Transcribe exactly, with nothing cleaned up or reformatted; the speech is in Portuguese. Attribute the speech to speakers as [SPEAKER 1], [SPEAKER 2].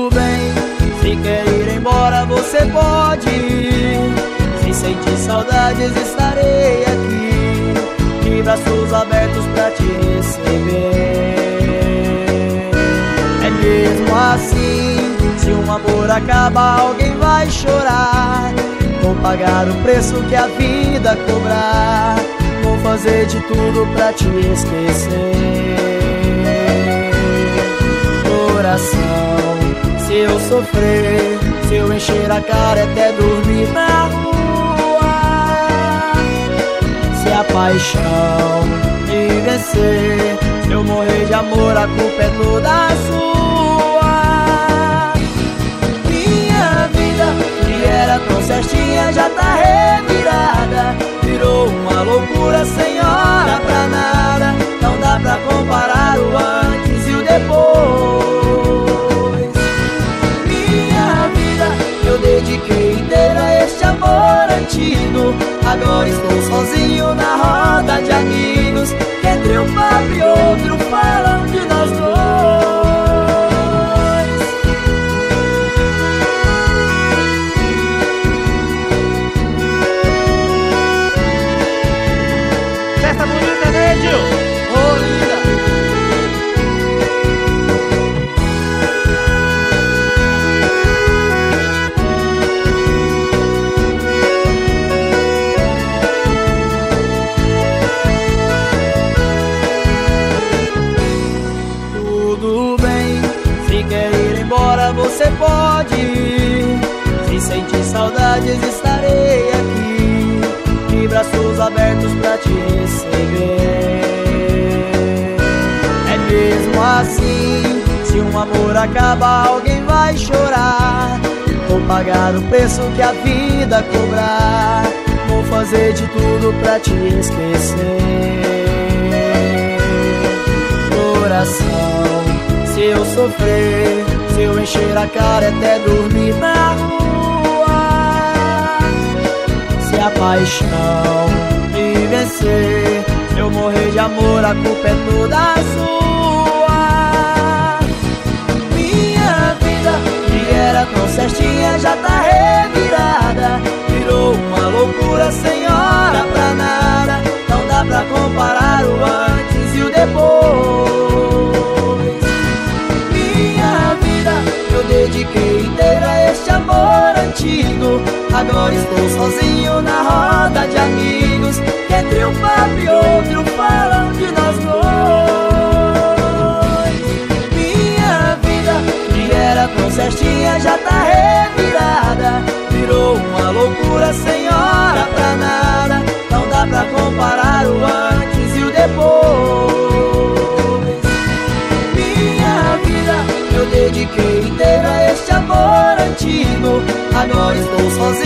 [SPEAKER 1] Tudo bem, se quer ir embora você pode. Se sentir saudades estarei aqui, de braços abertos pra te receber. É mesmo assim, se um amor acaba alguém vai chorar. Vou pagar o preço que a vida cobrar, vou fazer de tudo pra te esquecer. Coração, se eu sofrer, se eu encher a cara até dormir na rua, se a paixão me vencer, se eu morrer de amor, a culpa é toda sua. Minha vida, que era tão certinha, já tá revirada, virou uma loucura sem hora pra nada. Não dá pra comparar o antes e o depois. Minha vida, eu dediquei inteira a este amor antigo. Agora estou sozinho na roda de amigos, que entre um papo e outro falam de nós dois.
[SPEAKER 2] Festa bonita, né, Gil?
[SPEAKER 1] Ô, linda! Tudo bem, se quer ir embora você pode. Se sentir saudades estarei aqui, de braços abertos pra te receber. É mesmo assim, se um amor acaba alguém vai chorar. Vou pagar o preço que a vida cobrar, vou fazer de tudo pra te esquecer. Coração, se eu sofrer, se eu encher a cara até dormir na rua, se a paixão me vencer, se eu morrer de amor, a culpa é toda sua. Minha vida, que era tão certinha, já tá revirada, virou uma loucura sem hora pra nada. Não dá pra comparar o antes e o depois. Minha vida, eu dediquei inteira a este amor antigo. Agora estou sozinho na roda de amigos, que entre um papo e outro falam de nós dois. Minha vida, que era tão certinha, já tá revirada, virou uma loucura sem hora pra nada. Não dá pra comparar o antes e o depois. Minha vida, eu dediquei inteira a este amor antigo. Agora estou sozinho